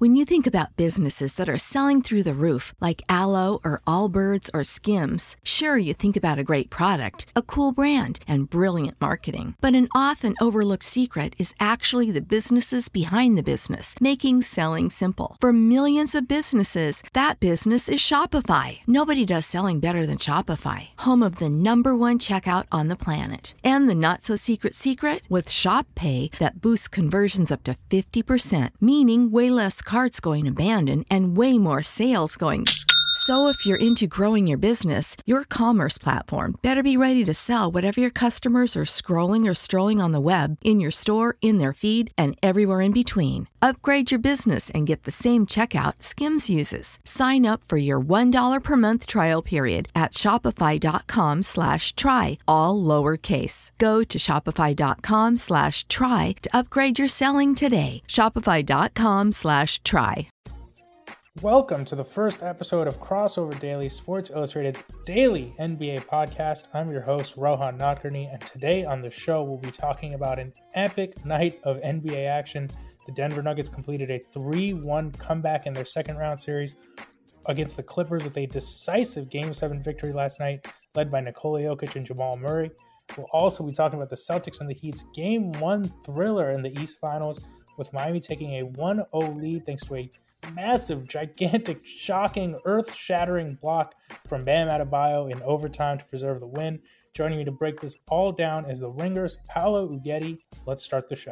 When you think about businesses that are selling through the roof, like Aloe or Allbirds or Skims, sure, you think about a great product, a cool brand, and brilliant marketing. But an often overlooked secret is actually the businesses behind the business, making selling simple. For millions of businesses, that business is Shopify. Nobody does selling better than Shopify, home of the #1 checkout on the planet. And the not-so-secret secret? With Shop Pay that boosts conversions up to 50%, meaning way less carts going abandoned and way more sales going. So if you're into growing your business, your commerce platform better be ready to sell whatever your customers are scrolling or strolling on the web, in your store, in their feed, and everywhere in between. Upgrade your business and get the same checkout Skims uses. Sign up for your $1 per month trial period at shopify.com/try, all lowercase. Go to shopify.com/try to upgrade your selling today. Shopify.com/try. Welcome to the first episode of Crossover Daily, Sports Illustrated's daily NBA podcast. I'm your host, Rohan Nadkarni, and today on the show, we'll be talking about an epic night of NBA action. The Denver Nuggets completed a 3-1 comeback in their second round series against the Clippers with a decisive Game 7 victory last night, led by Nikola Jokic and Jamal Murray. We'll also be talking about the Celtics and the Heat's Game 1 thriller in the East Finals, with Miami taking a 1-0 lead thanks to a massive, gigantic, shocking, earth-shattering block from Bam Adebayo in overtime to preserve the win. Joining me to break this all down is the Ringer's Paolo Uggetti. Let's start the show.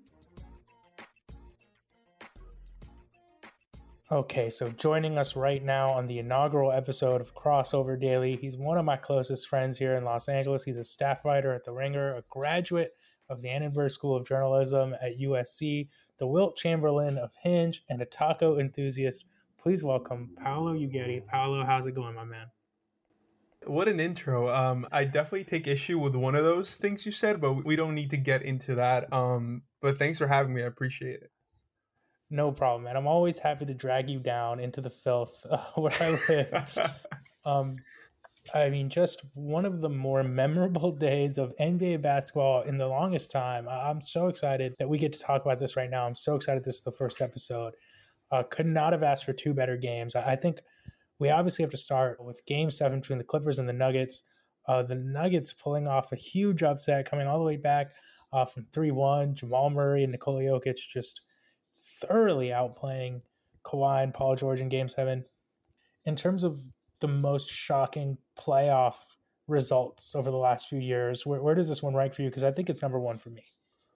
Okay, so joining us right now on the inaugural episode of Crossover Daily, he's one of my closest friends here in Los Angeles. He's a staff writer at The Ringer, a graduate of the Annenberg School of Journalism at USC, the Wilt Chamberlain of Hinge, and a taco enthusiast. Please welcome Paolo Uggetti. Paolo, how's it going, my man? What an intro. I definitely take issue with one of those things you said, but we don't need to get into that. But thanks for having me. I appreciate it. No problem, man. I'm always happy to drag you down into the filth where I live. I mean, just one of the more memorable days of NBA basketball in the longest time. I'm so excited that we get to talk about this right now. I'm so excited this is the first episode. Could not have asked for two better games. I think we obviously have to start with Game 7 between the Clippers and the Nuggets. The Nuggets pulling off a huge upset, coming all the way back from 3-1. Jamal Murray and Nikola Jokic just thoroughly outplaying Kawhi and Paul George in Game 7. In terms of the most shocking playoff results over the last few years, where does this one rank for you? Because I think it's number one for me.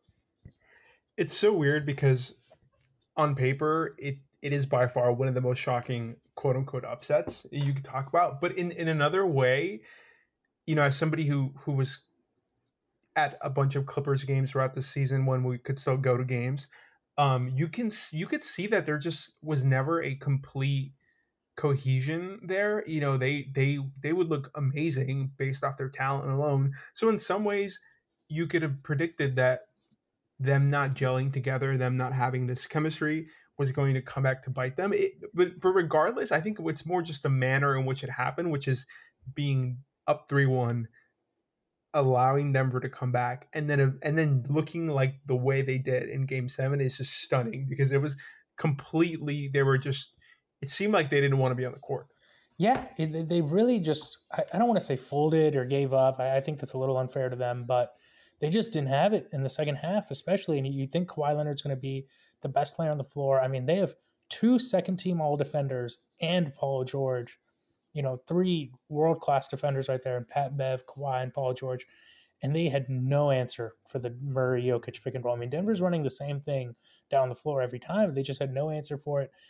It's so weird because on paper, it is by far one of the most shocking quote unquote upsets you could talk about. But in another way, you know, as somebody who was at a bunch of Clippers games throughout the season when we could still go to games, you could see that there just was never a complete cohesion there. You know, they would look amazing based off their talent alone. So in some ways you could have predicted that them not gelling together, them not having this chemistry was going to come back to bite them. But regardless, I think it's more just the manner in which it happened, which is being up 3-1, allowing Denver to come back, and then looking like the way they did in Game 7 is just stunning, because it was completely, it seemed like they didn't want to be on the court. Yeah, they really just, I don't want to say folded or gave up. I think that's a little unfair to them, but they just didn't have it in the second half, especially. And you think Kawhi Leonard's going to be the best player on the floor. I mean, they have 2 second-team all-defenders and Paul George, you know, 3 world-class defenders right there, and Pat Bev, Kawhi, and Paul George. And they had no answer for the Murray-Jokic pick and roll. I mean, Denver's running the same thing down the floor every time. They just had no answer for it.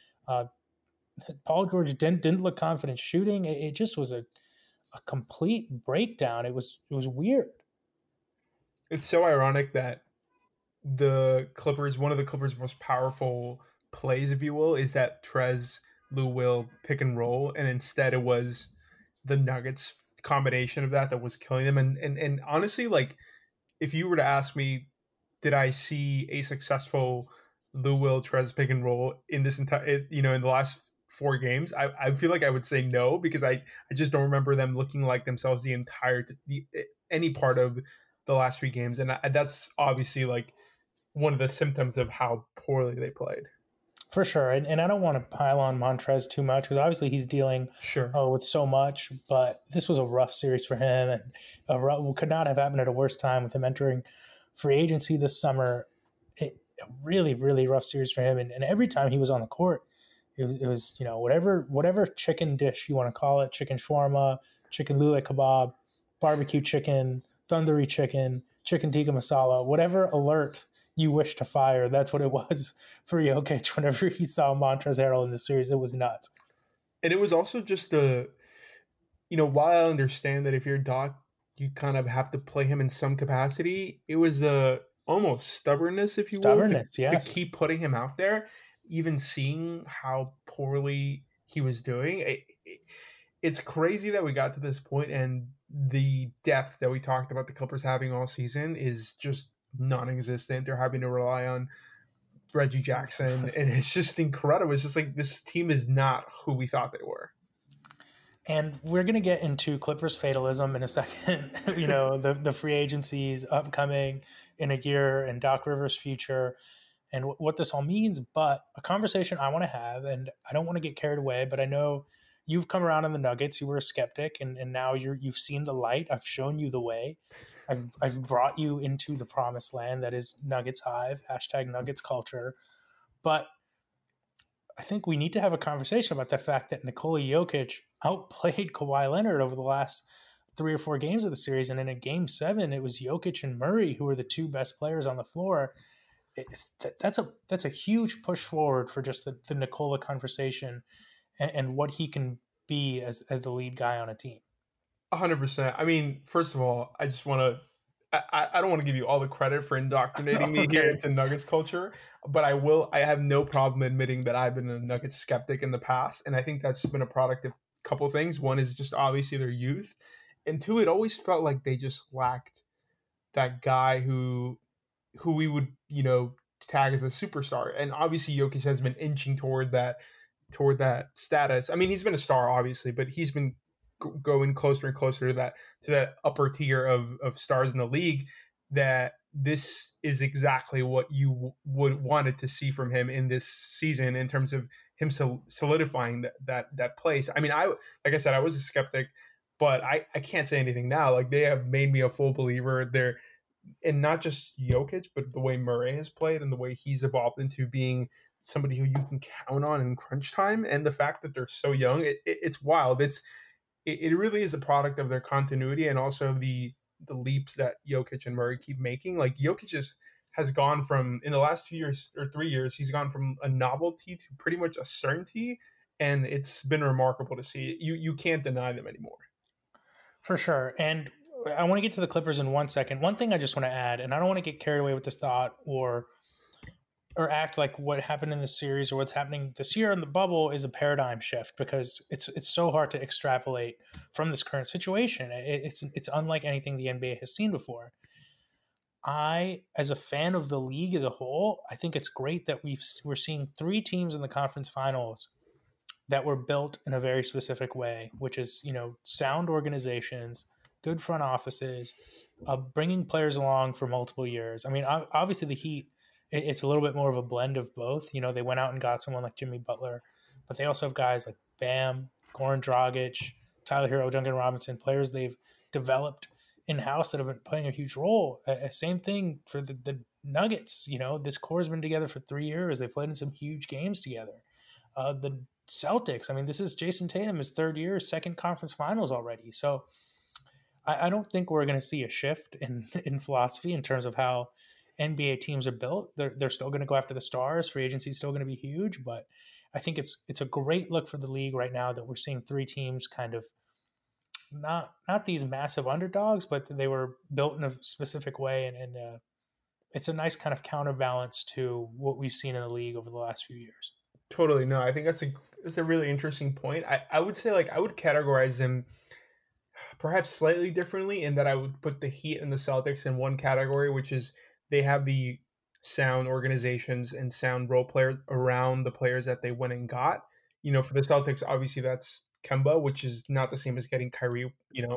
Paul George didn't look confident shooting. It just was a complete breakdown. It was weird. It's so ironic that one of the Clippers' most powerful plays, if you will, is that Trez Lou Will pick and roll, and instead it was the Nuggets combination of that was killing them. And honestly, like, if you were to ask me, did I see a successful Lou Will Trez pick and roll in this entire, in the last 4 games, I feel like I would say no, because I just don't remember them looking like themselves any part of the last 3 games. And that's obviously like one of the symptoms of how poorly they played. For sure. And I don't want to pile on Montrez too much because obviously he's dealing Sure. with so much, but this was a rough series for him and could not have happened at a worse time with him entering free agency this summer. A really, really rough series for him. And every time he was on the court, it was whatever chicken dish you want to call it, chicken shawarma, chicken lule kebab, barbecue chicken, tandoori chicken, chicken tikka masala, whatever alert you wish to fire. That's what it was for Jokic whenever he saw Montrezl Harrell in the series. It was nuts. And it was also just while I understand that if you're Doc, you kind of have to play him in some capacity, it was the almost stubbornness, if you will, to keep putting him out there, even seeing how poorly he was doing. It's crazy that we got to this point, and the depth that we talked about the Clippers having all season is just non-existent. They're having to rely on Reggie Jackson, and it's just incredible. It's just like this team is not who we thought they were. And we're going to get into Clippers fatalism in a second. The free agencies upcoming in a year and Doc Rivers' future and what this all means. But a conversation I want to have, and I don't want to get carried away, but I know you've come around on the Nuggets. You were a skeptic, and now you've seen the light. I've shown you the way. I've brought you into the promised land that is Nuggets Hive, #Nuggets culture. But I think we need to have a conversation about the fact that Nikola Jokic outplayed Kawhi Leonard over the last 3 or 4 games of the series. And in a game 7, it was Jokic and Murray who were the 2 best players on the floor. That's a huge push forward for just the Nikola conversation and what he can be as the lead guy on a team. 100%. I mean, first of all, I just want to I don't want to give you all the credit for indoctrinating me here into Nuggets culture, but I have no problem admitting that I've been a Nuggets skeptic in the past. And I think that's been a product of a couple of things. One is just obviously their youth. And 2, it always felt like they just lacked that guy who we would, tag as a superstar. And obviously Jokic has been inching toward that status. I mean, he's been a star, obviously, but he's been going closer and closer to that upper tier of stars in the league. That this is exactly what you would wanted to see from him in this season in terms of him solidifying that place. I mean, like I said, I was a skeptic, but I can't say anything now. Like, they have made me a full believer there, and not just Jokic, but the way Murray has played and the way he's evolved into being somebody who you can count on in crunch time. And the fact that they're so young, it's wild. It really is a product of their continuity and also the leaps that Jokic and Murray keep making. Like, Jokic has gone from, in the last 2 years or 3 years, he's gone from a novelty to pretty much a certainty, and it's been remarkable to see. You can't deny them anymore. For sure. And I want to get to the Clippers in 1 second. One thing I just want to add, and I don't want to get carried away with this thought or act like what happened in the series or what's happening this year in the bubble is a paradigm shift, because it's so hard to extrapolate from this current situation. It's unlike anything the NBA has seen before. As a fan of the league as a whole, I think it's great that we're seeing 3 teams in the conference finals that were built in a very specific way, which is, sound organizations, good front offices, bringing players along for multiple years. I mean, obviously the Heat, it's a little bit more of a blend of both. They went out and got someone like Jimmy Butler, but they also have guys like Bam, Goran Dragic, Tyler Hero, Duncan Robinson, players they've developed in-house that have been playing a huge role. Same thing for the Nuggets. This core has been together for 3 years. They played in some huge games together. The Celtics, I mean, this is Jason Tatum, his 3rd year, 2nd conference finals already. So I don't think we're going to see a shift in philosophy in terms of how NBA teams are built. They're still going to go after the stars. Free agency is still going to be huge, but I think it's a great look for the league right now that we're seeing 3 teams kind of not these massive underdogs, but they were built in a specific way, and it's a nice kind of counterbalance to what we've seen in the league over the last few years. Totally. No, I think that's a really interesting point. I would say, like, I would categorize them perhaps slightly differently in that I would put the Heat and the Celtics in one category, which is they have the sound organizations and sound role players around the players that they went and got. For the Celtics, obviously that's Kemba, which is not the same as getting Kyrie,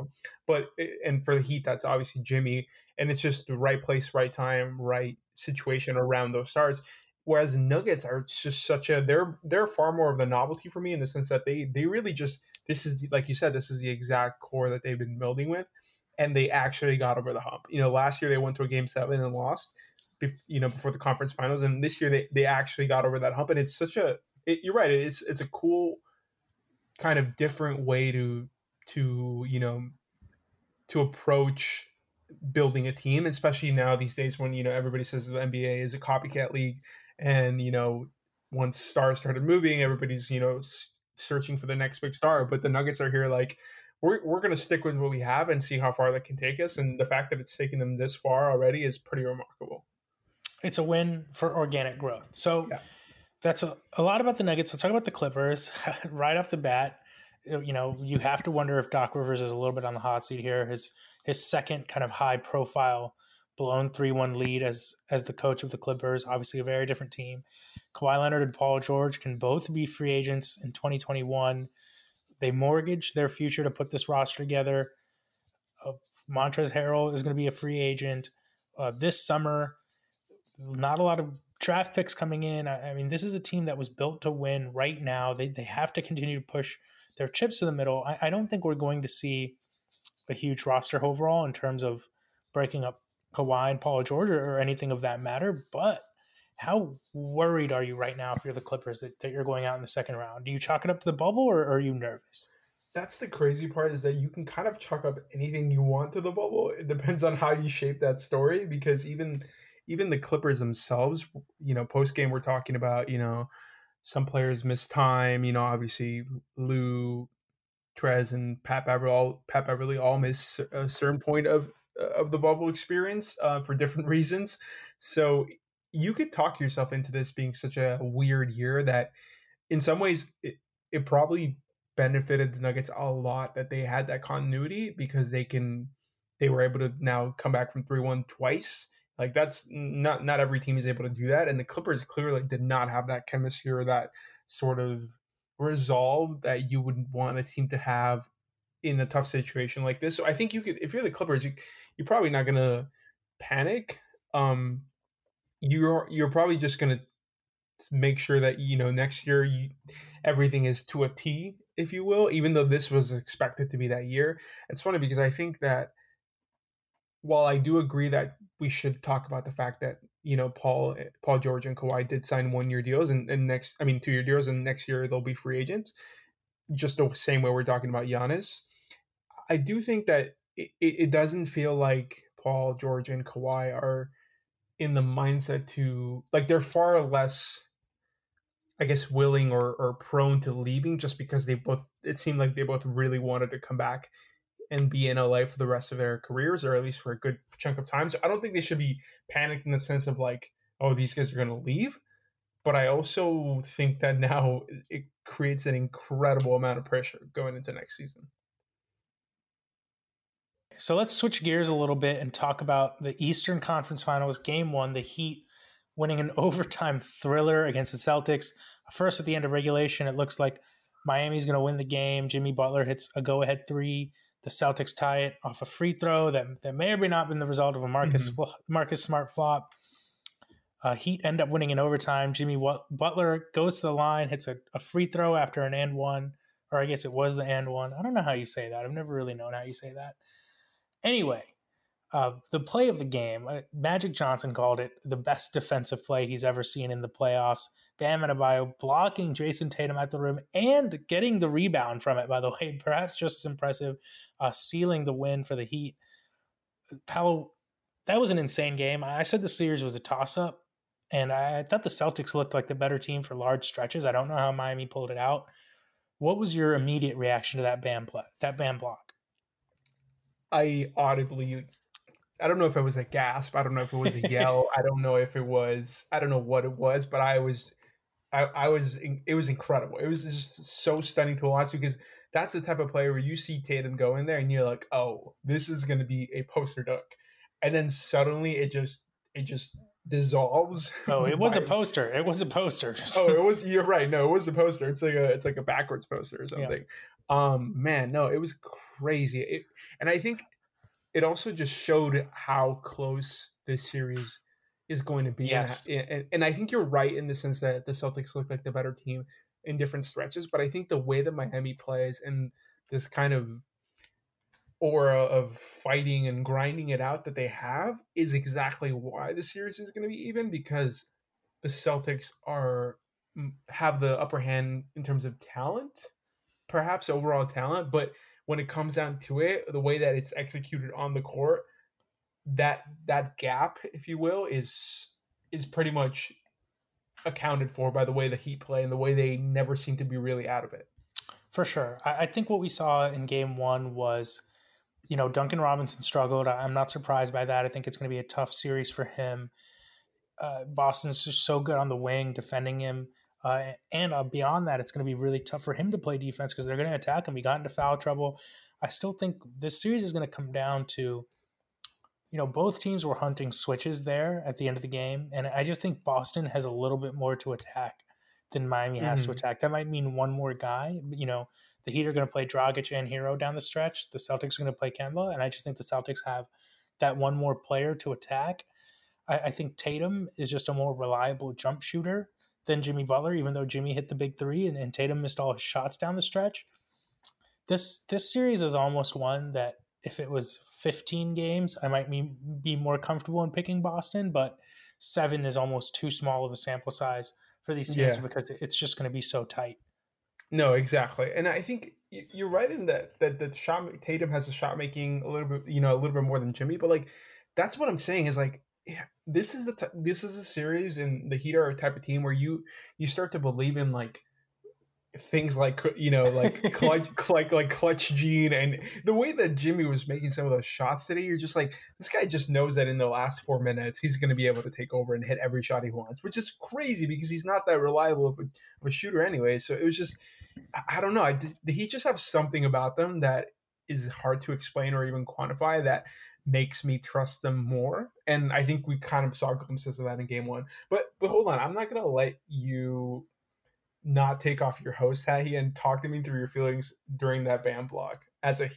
and for the Heat, that's obviously Jimmy, and it's just the right place, right time, right situation around those stars. Whereas the Nuggets are just they're far more of the novelty for me in the sense that they really just, this is like you said, this is the exact core that they've been building with, and they actually got over the hump. Last year they went to a game 7 and lost, before the conference finals, and this year they actually got over that hump, and it's you're right, it's a cool kind of different way to to approach building a team, especially now these days when everybody says the NBA is a copycat league, and once stars started moving, everybody's searching for the next big star. But the Nuggets are here like, we're going to stick with what we have and see how far that can take us, and the fact that it's taken them this far already is pretty remarkable. It's a win for organic growth. So yeah. That's a lot about the Nuggets. Let's talk about the Clippers. Right off the bat, you have to wonder if Doc Rivers is a little bit on the hot seat here. His second kind of high profile blown 3-1 lead as the coach of the Clippers, obviously a very different team. Kawhi Leonard and Paul George can both be free agents in 2021. They mortgage their future to put this roster together. Montrezl Harrell is going to be a free agent this summer. Not a lot of draft picks coming in. I mean, this is a team that was built to win right now. They have to continue to push their chips to the middle. I don't think we're going to see a huge roster overall in terms of breaking up Kawhi and Paul George or anything of that matter. But how worried are you right now if you're the Clippers that you're going out in the second round? Do you chalk it up to the bubble, or are you nervous? That's the crazy part, is that you can kind of chalk up anything you want to the bubble. It depends on how you shape that story, because even the Clippers themselves, post game, we're talking about, some players miss time, obviously Lou, Trez, and Pat Beverly all miss a certain point of the bubble experience for different reasons. So you could talk yourself into this being such a weird year that in some ways it probably benefited the Nuggets a lot that they had that continuity, because they were able to now come back from 3-1 twice. Like, that's not every team is able to do that. And the Clippers clearly did not have that chemistry or that sort of resolve that you would want a team to have in a tough situation like this. So I think you could, if you're the Clippers, you're probably not going to panic. You're probably just going to make sure that, next year everything is to a T, if you will, even though this was expected to be that year. It's funny because I think that while I do agree that we should talk about the fact that, Paul George and Kawhi did sign 1-year deals and 2-year deals, and next year they'll be free agents, just the same way we're talking about Giannis. I do think that it doesn't feel like Paul George and Kawhi are in the mindset to, like, they're far less, I guess, willing or prone to leaving, just because it seemed like they both really wanted to come back and be in LA for the rest of their careers, or at least for a good chunk of time. So I don't think they should be panicked in the sense of like, oh, these guys are going to leave. But I also think that now it creates an incredible amount of pressure going into next season. So let's switch gears a little bit and talk about the Eastern Conference Finals. Game 1, the Heat winning an overtime thriller against the Celtics. First, at the end of regulation, it looks like Miami's going to win the game. Jimmy Butler hits a go-ahead 3. The Celtics tie it off a free throw that may or may not have been the result of a Marcus Smart flop. Heat end up winning in overtime. Jimmy Butler goes to the line, hits a free throw after an and one, or I guess it was the and one. I don't know how you say that. I've never really known how you say that. Anyway, the play of the game, Magic Johnson called it the best defensive play he's ever seen in the playoffs. Bam Adebayo blocking Jason Tatum at the rim and getting the rebound from it, by the way, perhaps just as impressive, sealing the win for the Heat. Paolo, that was an insane game. I said the series was a toss-up, and I thought the Celtics looked like the better team for large stretches. I don't know how Miami pulled it out. What was your immediate reaction to that Bam block? I don't know if it was a gasp. I don't know if it was a yell. I don't know what it was, but it was incredible. It was just so stunning to watch, because that's the type of player where you see Tatum go in there and you're like, oh, this is going to be a poster dunk. And then suddenly it just dissolves. Oh, it was a poster. It was a poster. You're right. No, it was a poster. It's like a backwards poster or something. Yeah. Man, no, it was crazy. And I think it also just showed how close this series is going to be. Yes. And I think you're right in the sense that the Celtics look like the better team in different stretches, but I think the way that Miami plays and this kind of aura of fighting and grinding it out that they have is exactly why the series is going to be even, because the Celtics have the upper hand in terms of talent, perhaps overall talent, but when it comes down to it, the way that it's executed on the court, that gap, if you will, is pretty much accounted for by the way the Heat play and the way they never seem to be really out of it. For sure. I think what we saw in game one was, Duncan Robinson struggled. I'm not surprised by that. I think it's going to be a tough series for him. Boston's just so good on the wing defending him. And beyond that, it's going to be really tough for him to play defense because they're going to attack him. He got into foul trouble. I still think this series is going to come down to, both teams were hunting switches there at the end of the game. And I just think Boston has a little bit more to attack than Miami has to attack. That might mean one more guy. The Heat are going to play Dragic and Hero down the stretch. The Celtics are going to play Kemba. And I just think the Celtics have that one more player to attack. I think Tatum is just a more reliable jump shooter than Jimmy Butler, even though Jimmy hit the big three and Tatum missed all his shots down the stretch. This series is almost one that if it was 15 games, I might be more comfortable in picking Boston, but 7 is almost too small of a sample size for these teams because it's just going to be so tight. No, exactly. And I think you're right in that Tatum has a shot making a little bit more than Jimmy, but like, that's what I'm saying is like, this is a series, and the Heat are a type of team where you start to believe in like things like like clutch gene, and the way that Jimmy was making some of those shots today, you're just like, this guy just knows that in the last 4 minutes he's going to be able to take over and hit every shot he wants, which is crazy because he's not that reliable of a shooter anyway. So it was just, I don't know, the Heat just have something about them that is hard to explain or even quantify that makes me trust them more. And I think we kind of saw glimpses of that in game one. But hold on, I'm not gonna let you not take off your host hat here and talk to me through your feelings during that Bam block as a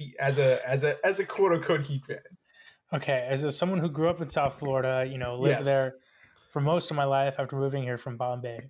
quote unquote Heat fan. Okay, as someone who grew up in South Florida, lived there for most of my life after moving here from Bombay.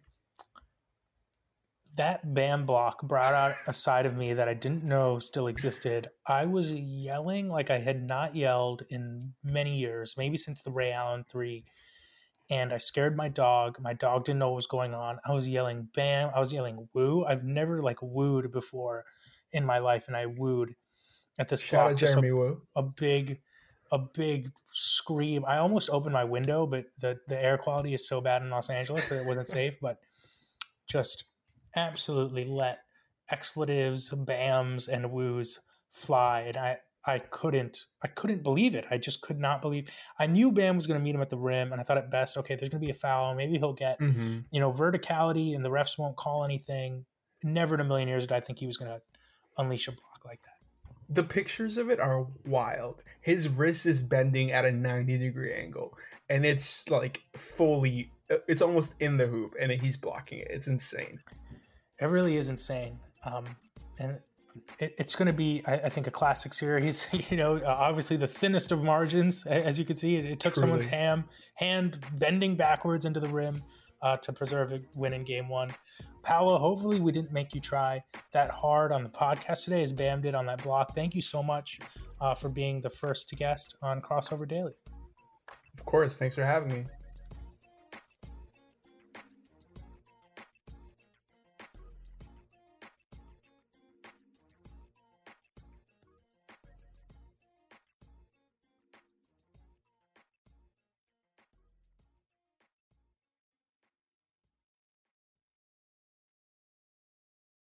That Bam block brought out a side of me that I didn't know still existed. I was yelling like I had not yelled in many years, maybe since the Ray Allen 3. And I scared my dog. My dog didn't know what was going on. I was yelling Bam. I was yelling woo. I've never wooed before in my life, and I wooed at this block. Shout out Jeremy Woo. A big scream. I almost opened my window, but the air quality is so bad in Los Angeles that it wasn't safe. But just absolutely let expletives, bams, and woos fly, and I couldn't believe it. I just could not believe. I knew Bam was going to meet him at the rim, and I thought at best, okay, there's going to be a foul. Maybe he'll get verticality, and the refs won't call anything. Never in a million years did I think he was going to unleash a block like that. The pictures of it are wild. His wrist is bending at a 90-degree angle, and it's like fully. It's almost in the hoop, and he's blocking it. It's insane. It really is insane. And it's going to be, I think, a classic series. Obviously the thinnest of margins, as you can see. It took Truly. Someone's hand bending backwards into the rim to preserve a win in game one. Paolo, hopefully we didn't make you try that hard on the podcast today as Bam did on that block. Thank you so much for being the first guest on Crossover Daily. Of course. Thanks for having me.